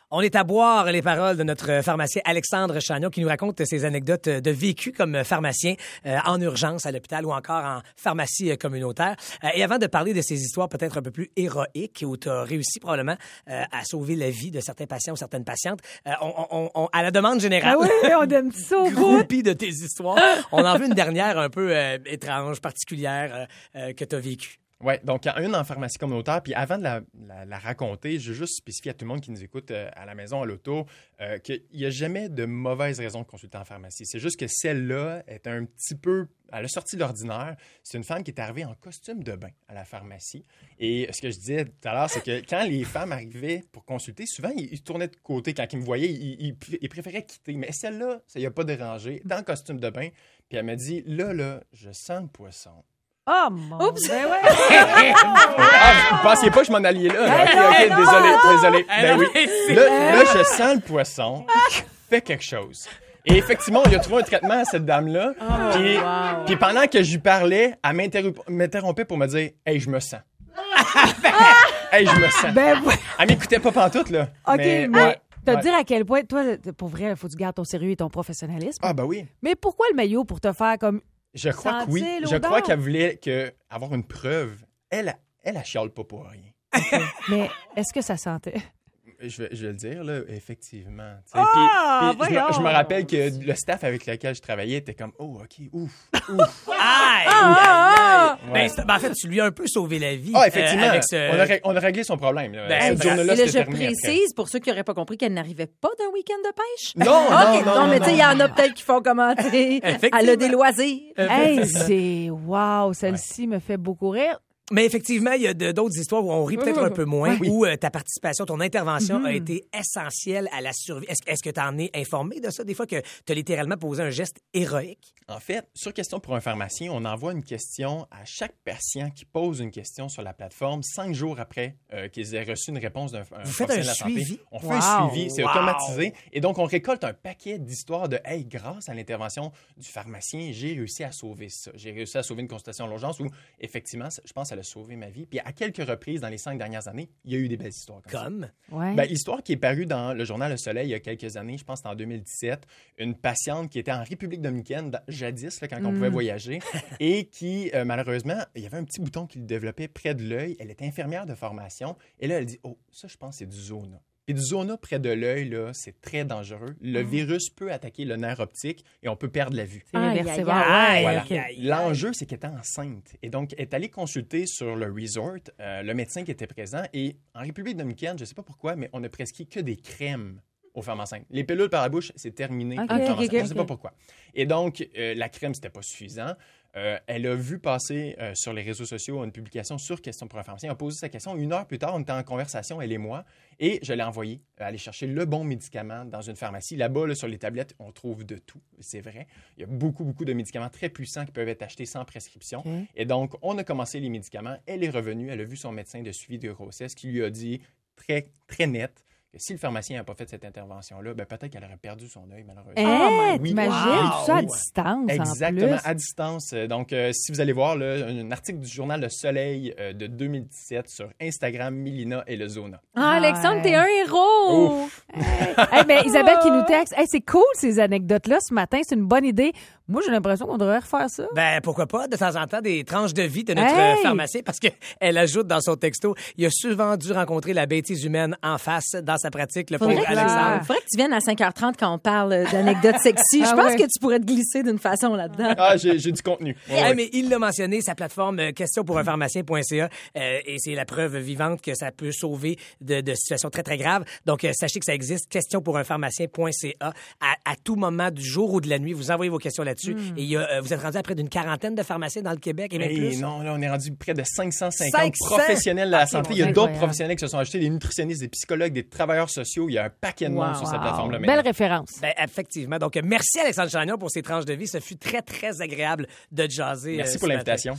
On est à boire les paroles de notre pharmacien Alexandre Chagnon qui nous raconte ses anecdotes de vécu comme pharmacien en urgence à l'hôpital ou encore en pharmacie communautaire. Et avant de parler de ces histoires peut-être un peu plus héroïques où tu as réussi probablement à sauver la vie de certains patients ou certaines patientes, à la demande générale, oui, on aime ça. groupie de tes histoires, on en veut une dernière un peu étrange, particulière que tu as vécue. Oui, donc une en pharmacie communautaire. Puis avant de la raconter, je veux juste spécifier à tout le monde qui nous écoute à la maison, à l'auto, qu'il n'y a jamais de mauvaise raison de consulter en pharmacie. C'est juste que celle-là est un petit peu à la sortie de l'ordinaire. C'est une femme qui est arrivée en costume de bain à la pharmacie. Et ce que je disais tout à l'heure, c'est que quand les femmes arrivaient pour consulter, souvent, ils tournaient de côté. Quand ils me voyaient, ils préféraient quitter. Mais celle-là, ça y a pas dérangé, dans le costume de bain. Puis elle m'a dit, là, je sens le poisson. Oh mon Dieu! Ben ouais. Vous pensiez pas que je m'en alliais là? OK, désolé. Ben oui. Là, je sens le poisson. Fais quelque chose. Et effectivement, il a trouvé un traitement à cette dame-là. Puis pendant que je lui parlais, elle m'interrompait pour me dire « Hey, je me sens. » Hey, je me sens. Ben ouais. Elle m'écoutait pas pantoute, là. OK, mais te ouais. dire à quel point, toi, pour vrai, il faut que tu gardes ton sérieux et ton professionnalisme. Ah, ben oui. Mais pourquoi le maillot pour te faire comme... Je crois que oui. Sentir Je l'odeur. crois qu'elle voulait avoir une preuve. Elle chiale pas pour rien. Mais est-ce que ça sentait? Je vais le dire, là, effectivement. Ah, Puis voyons! je me rappelle que le staff avec lequel je travaillais était comme « Oh, OK, ouf. Aïe! Ouais. Ben, en fait, tu lui as un peu sauvé la vie. » Ah, effectivement. Avec ce... On a réglé son problème. Là. Ben, Cette ben, journée-là, Et là, c'était je terminé précise, pour ceux qui n'auraient pas compris, qu'elle n'arrivait pas d'un week-end de pêche. Non, mais tu sais, il y en a peut-être qui font commenter. Elle a des loisirs. Hey, c'est... Wow! Celle-ci me fait beaucoup rire. Mais effectivement, il y a d'autres histoires où on rit peut-être un peu moins, Oui. où ta participation, ton intervention a été essentielle à la survie. Est-ce que tu en es informé de ça, des fois, que tu as littéralement posé un geste héroïque? En fait, sur Question pour un pharmacien, on envoie une question à chaque patient qui pose une question sur la plateforme 5 jours après qu'ils aient reçu une réponse d'un Vous faites un professionnel de la santé. suivi? On fait Wow. un suivi, c'est Wow. automatisé. Et donc, on récolte un paquet d'histoires de « Hey, grâce à l'intervention du pharmacien, j'ai réussi à sauver ça. J'ai réussi à sauver une consultation à l'urgence où, effectivement, je pense qu'elle a sauvé ma vie. » Puis à quelques reprises dans les 5 dernières années, il y a eu des belles histoires comme ça. Comme? Ouais. Ben, l'histoire qui est parue dans le journal Le Soleil il y a quelques années, je pense que c'était en 2017, une patiente qui était en République dominicaine, jadis, là, quand on pouvait voyager, et qui, malheureusement, il y avait un petit bouton qui le développait près de l'œil. Elle était infirmière de formation. Et là, elle dit « Oh, ça, je pense, c'est du zona. » Puis du zona près de l'œil, là, c'est très dangereux. Le virus peut attaquer le nerf optique et on peut perdre la vue. C'est Aïe, réversible. aïe, Ah, ouais, Voilà. OK. L'enjeu, c'est qu'elle était enceinte. Et donc, elle est allée consulter sur le resort le médecin qui était présent. Et en République dominicaine, je ne sais pas pourquoi, mais on a prescrit que des crèmes aux femmes enceintes. Les pilules par la bouche, c'est terminé. OK, pour les femmes OK, enceintes. Je ne sais OK. pas pourquoi. Et donc, la crème, c'était pas suffisant. Elle a vu passer sur les réseaux sociaux une publication sur Question pour un pharmacien. Elle a posé sa question. 1 heure plus tard, on était en conversation, elle et moi, et je l'ai envoyé aller chercher le bon médicament dans une pharmacie. Là-bas, là, sur les tablettes, on trouve de tout, c'est vrai. Il y a beaucoup de médicaments très puissants qui peuvent être achetés sans prescription. OK. Et donc, on a commencé les médicaments. Elle est revenue, elle a vu son médecin de suivi de grossesse qui lui a dit très, très net que si le pharmacien n'a pas fait cette intervention-là, ben peut-être qu'elle aurait perdu son œil, malheureusement. Hey, Oui. t'imagines? Wow. Tout ça à Oui. distance, Exactement, en plus. à distance. Donc, si vous allez voir là, un article du journal Le Soleil de 2017 sur Instagram, Mélina et le Zona. Ah, Alexandre, t'es un héros. Ouf. Hey, mais Isabelle qui nous texte. Hey, c'est cool, ces anecdotes-là, ce matin. C'est une bonne idée. Moi, j'ai l'impression qu'on devrait refaire ça. Ben, pourquoi pas, de temps en temps, des tranches de vie de notre Hey! pharmacien, parce qu'elle ajoute dans son texto, il a souvent dû rencontrer la bêtise humaine en face dans sa pratique, le pauvre Alexandre. Faudrait que tu viennes à 5h30 quand on parle d'anecdotes sexy. Je Ah pense ouais. que tu pourrais te glisser d'une façon là-dedans. Ah, j'ai du contenu. Ouais, Eh, ouais. mais il l'a mentionné, sa plateforme questionpourunpharmacien.ca, et c'est la preuve vivante que ça peut sauver de situations très, très graves. Donc, sachez que ça existe, questionpourunpharmacien.ca. À tout moment du jour ou de la nuit, vous envoyez vos questions là-dessus. Et il y a, vous êtes rendu à près d'une quarantaine de pharmaciens dans le Québec et même Hey, plus. non, là, on est rendu près de 550 500? professionnels de la santé. Il y a mon d'autres Dieu. professionnels qui se sont ajoutés, des nutritionnistes, des psychologues, des travailleurs sociaux. Il y a un paquet de monde sur cette plateforme-là. Belle maintenant. référence. Ben, effectivement. Donc, merci Alexandre Chagnon pour ces tranches de vie. Ce fut très, très agréable de jaser. Merci ce pour matin. l'invitation.